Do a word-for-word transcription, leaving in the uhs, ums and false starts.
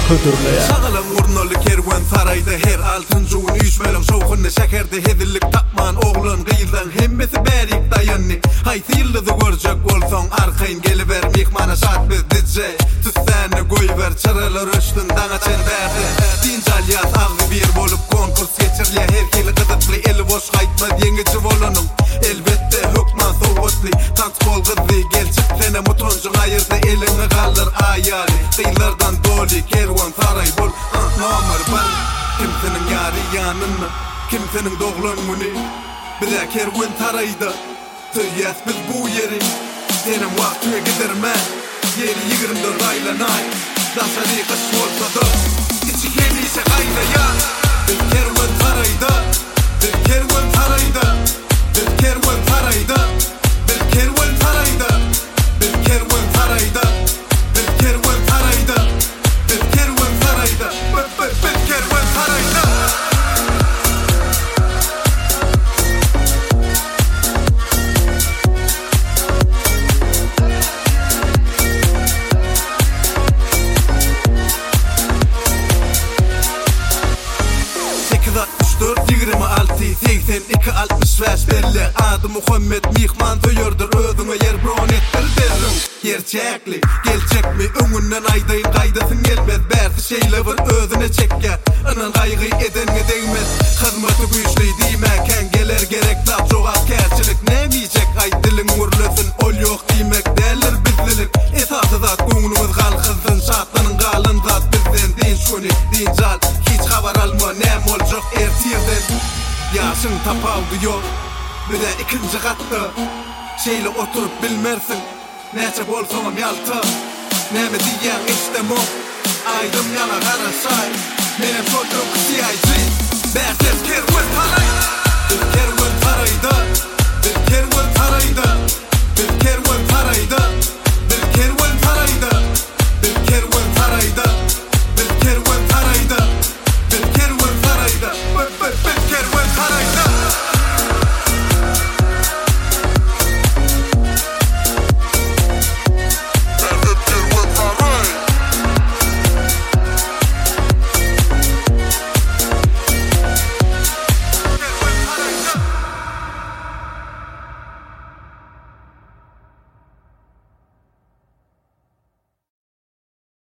hödürleýär. Sağalan urnaly kerwen sarayda her altynjyň üýsmelen şowkyny şäkerde hedilik tapman oglan gyýdan hemmesi bärik dayanny. Haýsyldy görjek bolsaň arkayn geliber mehmana şat biz dije. Tüssäni goýber çyralar öşdün daňa çenberdi. Dinjal ýaz agly bir bolup konkurs geçirli her kili gyzykly eli boş gaýtma ýeňici bolanyň. Elbetde hukman sowatly tant bolgydy gelçiklene mutonjy gaýyrda elini galdyr aýaly. Syýlardan doli kerwan saray bol nomar bir. Kimsenin ýary ýanyny, kimsenin doglan güni. Bize kerwan sarayda tüýýäs biz bu ýeri. Senem wagtyňa giderme. Yeri yigirmi dört aylanay. Daşary kış bolsa da içi gelýse gaýlaýar. Bir kerwan sarayda, bir kerwan sarayda, bir kerwan sarayda, bir kerwan sarayda, bir kerwan sarayda, bir kerwan sarayda, bir kerwan sarayda, bir bir kerwan sarayda. dört yigirmi altı seksen iki altmış beş belli adı Muhammed mihman töýerdir özüňe yer bron etdir derim. Gerçekli gelçekmi öňünden aýdaýyn gaýdasyň gelmez bäzi şeýle bir özüne çekke anan gaýgy edenге degmez hyzmaty güýçli diýmäken geler gerek zat jogap käçilik nämijek aý diliň urlesin ol ýok diýmek dälir bizlik esasy zat göňlüňiz galkysyn şatlanyň galan zat bizden diň şuny dinjal hiç habar alma näme boljak ertirden ýaşyň tapawdy ýok bile ikinji gatda şeýle oturup bilmersiň näçe bolsaňam ýalta näme diýýän istemok aýdym ýana garaşay menem şoldum kisiýaýjy bäher kerwan sarayda bir kerwan sarayda bir kerwan sarayda bir kerwan sarayda bir kerwan sarayda